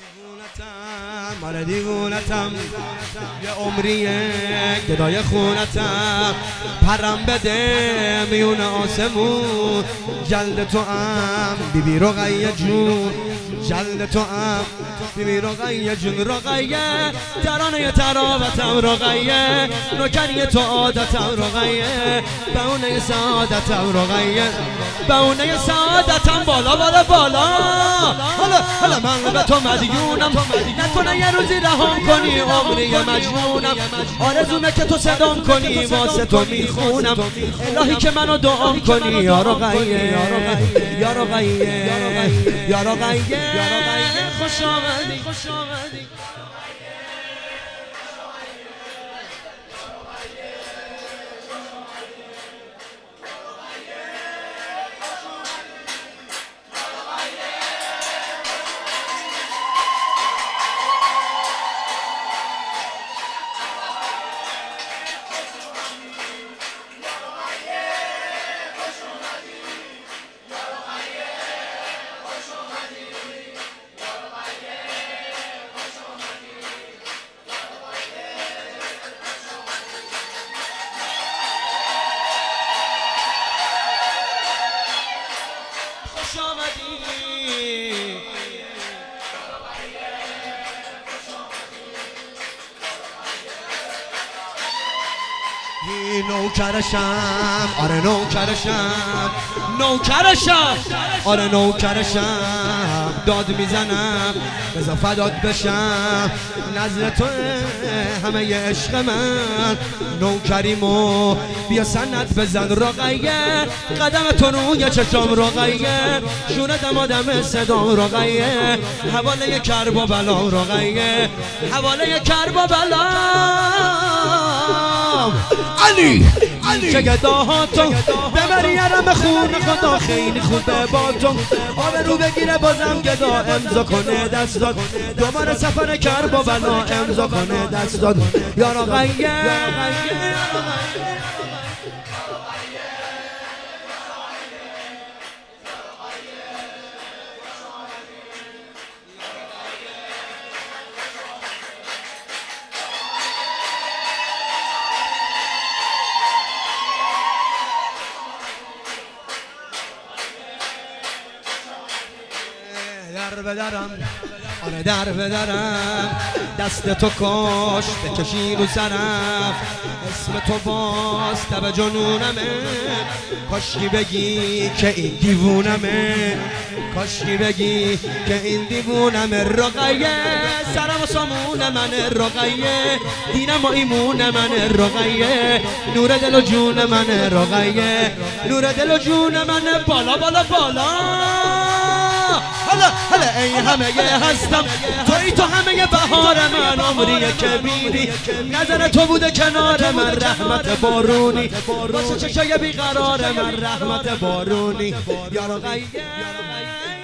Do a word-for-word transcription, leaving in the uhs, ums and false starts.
دیوونتم آره دیوونتم یه عمریه گدای خونتم پرم بده میون آسمون جلد تو ام بیبی رقیه جون جلد تو ام بیبی رقیه جون رقیه ترانه تراوتم رقیه نوکری تو عادتم رقیه بهونه سعادتم رقیه بهونه سعادتم بالا بالا بالا حالا حالا من به تو مدیونم نکنه یه روزی رهام کنی عمری مجنونم آرزومه که تو صدام کنی واسه تو میخونم الهی که منو دعام کنی یا رقیه یا رقیه یا رقیه خوش آمدی خوش آمدی نوکرشم آره نوکرشم نوکرشم آره نوکرشم داد میزنم بذار فدات بشم نظر تو همه ی عشق من نوکریمو بیا سنت بزن رقیه قدم تو روی چشم رقیه شونه دمادم صدام رقیه حواله کرب و بلا رقیه حواله کرب و بلا علی علی که گداهاتو ببری یرم خون خدا خیلی خوبه با تو آبرو بگیره بازم گدا امضا کنه دست داد دوباره سفر کرب و بلا امضا کنه دست داد یا رقیه در بدرم آره در بدرم دست تو کاش بکشی رو سرم اسم تو باز تب جنونمه کاشکی بگی که این دیوونمه کاشکی بگی که این دیوونمه رقیه سرم و سامون من رقیه دینم و ایمون من رقیه نور دل و جون من رقیه نور دل و جون من بالا بالا بالا حالا حالا ای همه یه هستم توی تو همه یه بهار من عمریه که بیدی نظر تو بوده کنار من رحمت بارونی واسه چشای بیقرار من رحمت بارونی یا رقیه